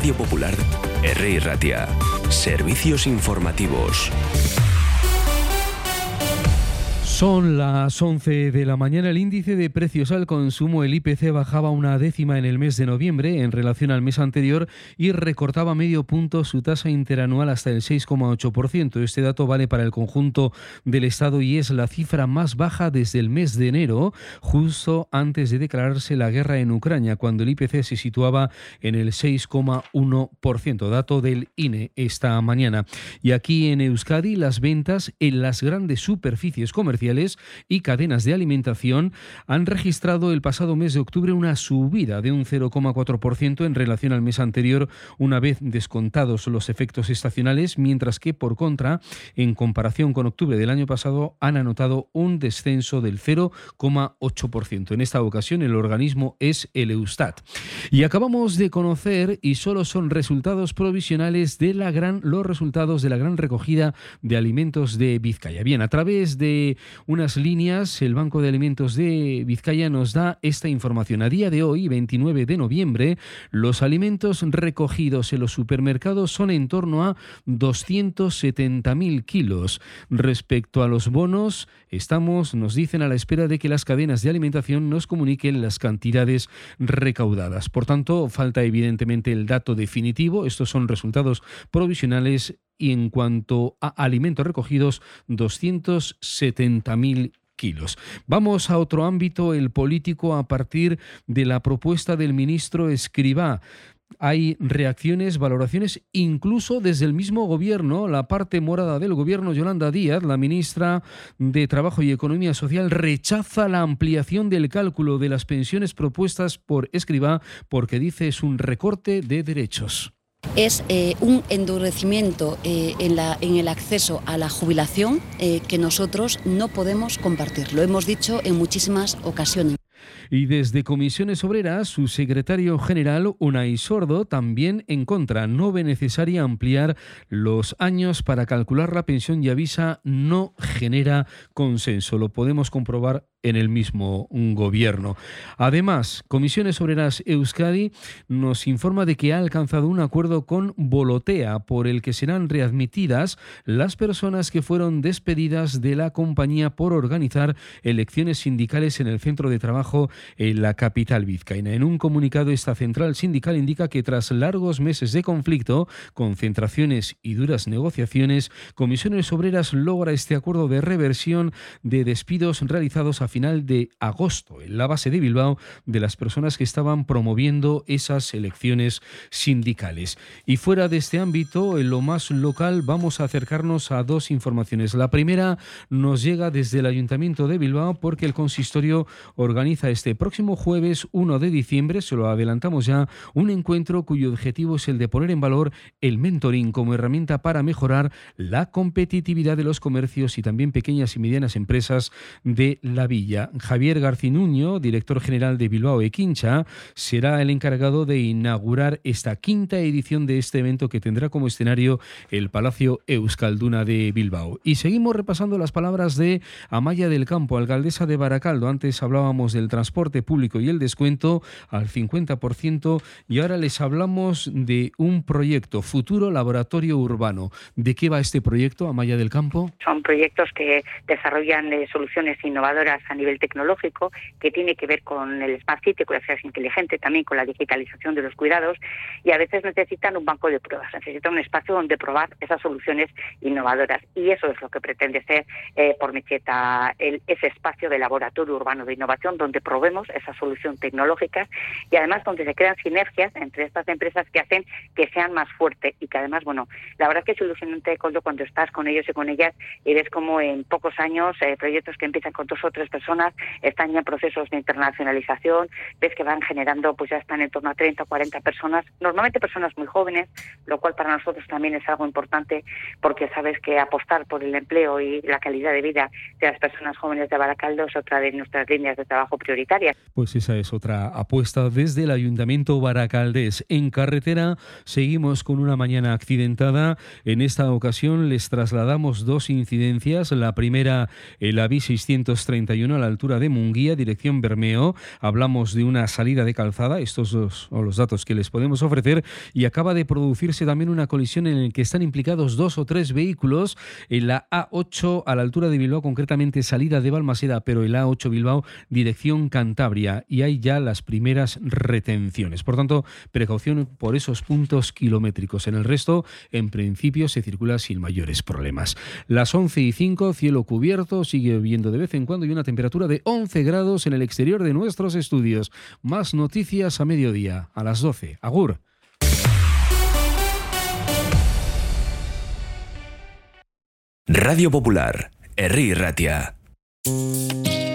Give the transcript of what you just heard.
Radio Popular, R. Ratia. Servicios informativos. Son las 11 de la mañana. El índice de precios al consumo, el IPC, bajaba una décima en el mes de noviembre en relación al mes anterior y recortaba medio punto su tasa interanual hasta el 6,8%. Este dato vale para el conjunto del Estado y es la cifra más baja desde el mes de enero, justo antes de declararse la guerra en Ucrania, cuando el IPC se situaba en el 6,1%. Dato del INE esta mañana. Y aquí en Euskadi, las ventas en las grandes superficies comerciales y cadenas de alimentación han registrado el pasado mes de octubre una subida de un 0,4% en relación al mes anterior, una vez descontados los efectos estacionales, mientras que, por contra, en comparación con octubre del año pasado, han anotado un descenso del 0,8%. En esta ocasión, el organismo es el Eustat. Y acabamos de conocer, y solo son resultados provisionales, los resultados de la gran recogida de alimentos de Vizcaya. Bien, a través de unas líneas, el Banco de Alimentos de Vizcaya nos da esta información. A día de hoy, 29 de noviembre, los alimentos recogidos en los supermercados son en torno a 270.000 kilos. Respecto a los bonos, nos dicen, a la espera de que las cadenas de alimentación nos comuniquen las cantidades recaudadas. Por tanto, falta evidentemente el dato definitivo. Estos son resultados provisionales. Y en cuanto a alimentos recogidos, 270.000 kilos. Vamos a otro ámbito, el político, a partir de la propuesta del ministro Escrivá. Hay reacciones, valoraciones, incluso desde el mismo gobierno. La parte morada del gobierno, Yolanda Díaz, la ministra de Trabajo y Economía Social, rechaza la ampliación del cálculo de las pensiones propuestas por Escrivá porque dice es un recorte de derechos. Es un endurecimiento en el acceso a la jubilación que nosotros no podemos compartir. Lo hemos dicho en muchísimas ocasiones. Y desde Comisiones Obreras, su secretario general, Unai Sordo, también en contra. No ve necesaria ampliar los años para calcular la pensión y avisa no genera consenso. Lo podemos comprobar en el mismo gobierno. Además, Comisiones Obreras Euskadi nos informa de que ha alcanzado un acuerdo con Volotea por el que serán readmitidas las personas que fueron despedidas de la compañía por organizar elecciones sindicales en el centro de trabajo en la capital vizcaína. En un comunicado, esta central sindical indica que tras largos meses de conflicto, concentraciones y duras negociaciones, Comisiones Obreras logra este acuerdo de reversión de despidos realizados a final de agosto en la base de Bilbao de las personas que estaban promoviendo esas elecciones sindicales. Y fuera de este ámbito, en lo más local, vamos a acercarnos a dos informaciones. La primera nos llega desde el Ayuntamiento de Bilbao porque el consistorio organiza este próximo jueves 1 de diciembre, se lo adelantamos ya, un encuentro cuyo objetivo es el de poner en valor el mentoring como herramienta para mejorar la competitividad de los comercios y también pequeñas y medianas empresas de la villa. Javier Garcinuño, director general de Bilbao Ekincha, será el encargado de inaugurar esta quinta edición de este evento que tendrá como escenario el Palacio Euskalduna de Bilbao. Y seguimos repasando las palabras de Amaya del Campo, alcaldesa de Barakaldo. Antes hablábamos del transporte público y el descuento al 50% y ahora les hablamos de un proyecto, Futuro Laboratorio Urbano. ¿De qué va este proyecto, Amaya del Campo? Son proyectos que desarrollan soluciones innovadoras a nivel tecnológico, que tiene que ver con el Smart City, con la ciudad inteligente, también con la digitalización de los cuidados, y a veces necesitan un banco de pruebas, necesitan un espacio donde probar esas soluciones innovadoras, y eso es lo que pretende ser por Mecheta ese espacio de laboratorio urbano de innovación donde probemos esas soluciones tecnológicas y además donde se crean sinergias entre estas empresas que hacen que sean más fuertes y que además, la verdad que es ilusionante, Coldo, cuando estás con ellos y con ellas y ves como en pocos años proyectos que empiezan con 2 o 3 personas están ya en procesos de internacionalización, ves que van generando, pues ya están en torno a 30 o 40 personas, normalmente personas muy jóvenes, lo cual para nosotros también es algo importante porque sabes que apostar por el empleo y la calidad de vida de las personas jóvenes de Barakaldo es otra de nuestras líneas de trabajo prioritarias. sanitarias. Pues esa es otra apuesta desde el Ayuntamiento Baracaldés. En carretera seguimos con una mañana accidentada. En esta ocasión les trasladamos 2 incidencias. La primera, el AVI 631 a la altura de Munguía, dirección Bermeo. Hablamos de una salida de calzada, estos son los datos que les podemos ofrecer, y acaba de producirse también una colisión en la que están implicados 2 o 3 vehículos en la A8 a la altura de Bilbao, concretamente salida de Balmaseda, pero el A8 Bilbao, dirección Cantabria, y hay ya las primeras retenciones. Por tanto, precaución por esos puntos kilométricos. En el resto, en principio, se circula sin mayores problemas. Las 11:05, cielo cubierto, sigue lloviendo de vez en cuando y una temperatura de 11 grados en el exterior de nuestros estudios. Más noticias a mediodía, a las 12. Agur. Radio Popular, Herri Ratia.